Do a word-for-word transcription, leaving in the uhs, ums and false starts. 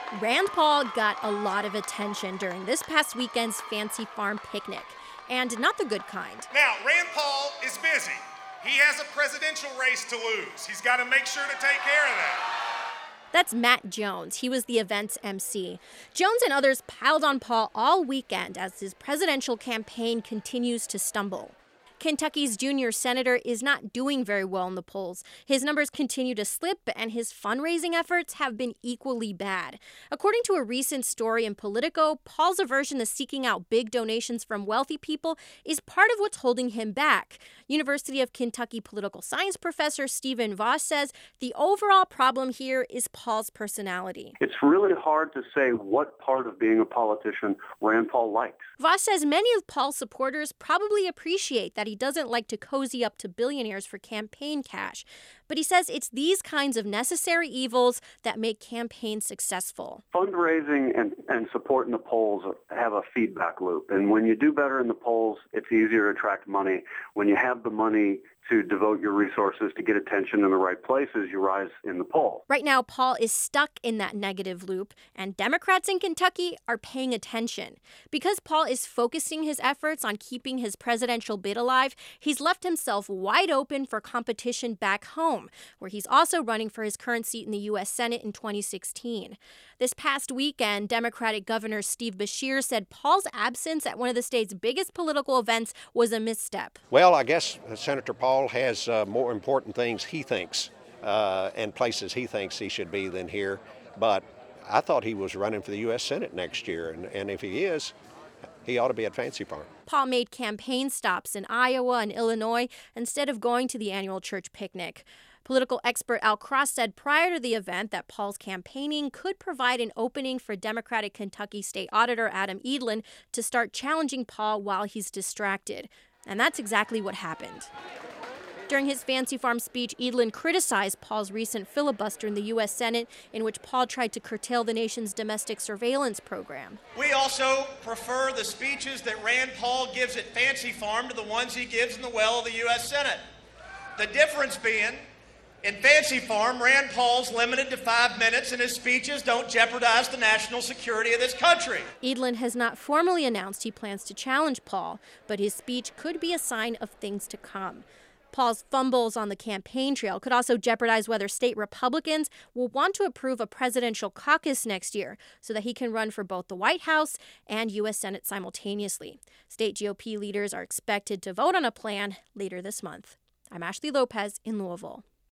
Rand Paul got a lot of attention during this past weekend's Fancy Farm picnic, and not the good kind. Now, Rand Paul is busy. He has a presidential race to lose. He's got to make sure to take care of that. That's Matt Jones. He was the event's M C. Jones and others piled on Paul all weekend as his presidential campaign continues to stumble. Kentucky's junior senator is not doing very well in the polls. His numbers continue to slip, and his fundraising efforts have been equally bad. According to a recent story in Politico, Paul's aversion to seeking out big donations from wealthy people is part of what's holding him back. University of Kentucky political science professor Stephen Voss says the overall problem here is Paul's personality. It's really hard to say what part of being a politician Rand Paul likes. Voss says many of Paul's supporters probably appreciate that he doesn't like to cozy up to billionaires for campaign cash. But he says it's these kinds of necessary evils that make campaigns successful. Fundraising and, and support in the polls have a feedback loop. And when you do better in the polls, it's easier to attract money. When you have the money to devote your resources to get attention in the right places, you rise in the poll. Right now, Paul is stuck in that negative loop, and Democrats in Kentucky are paying attention. Because Paul is focusing his efforts on keeping his presidential bid alive, he's left himself wide open for competition back home, where he's also running for his current seat in the U S Senate in twenty sixteen. This past weekend, Democratic Governor Steve Beshear said Paul's absence at one of the state's biggest political events was a misstep. Well, I guess Senator Paul has uh, more important things he thinks uh, and places he thinks he should be than here. But I thought he was running for the U S Senate next year, and, and if he is, he ought to be at Fancy Farm. Paul made campaign stops in Iowa and Illinois instead of going to the annual church picnic. Political expert Al Cross said prior to the event that Paul's campaigning could provide an opening for Democratic Kentucky State Auditor Adam Edlin to start challenging Paul while he's distracted. And that's exactly what happened. During his Fancy Farm speech, Edlin criticized Paul's recent filibuster in the U S Senate, in which Paul tried to curtail the nation's domestic surveillance program. We also prefer the speeches that Rand Paul gives at Fancy Farm to the ones he gives in the well of the U S Senate. The difference being, in Fancy Farm, Rand Paul's limited to five minutes, and his speeches don't jeopardize the national security of this country. Edlin has not formally announced he plans to challenge Paul, but his speech could be a sign of things to come. Paul's fumbles on the campaign trail could also jeopardize whether state Republicans will want to approve a presidential caucus next year so that he can run for both the White House and U S Senate simultaneously. State G O P leaders are expected to vote on a plan later this month. I'm Ashley Lopez in Louisville.